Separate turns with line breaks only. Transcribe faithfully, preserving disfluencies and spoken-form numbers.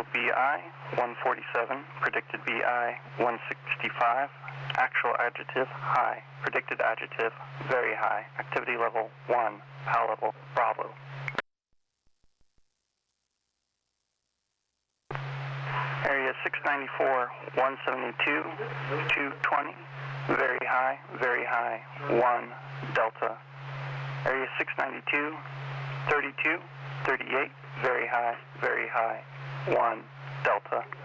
Actual B I, one forty-seven. Predicted B I, one sixty-five. Actual adjective, high. Predicted adjective, very high. Activity level, one. P A L level, Bravo. Area six ninety-four, one seventy-two, two twenty. Very high, very high, one. Delta. Area six ninety-two, thirty-two, thirty-eight. Very high, very high, one. Delta.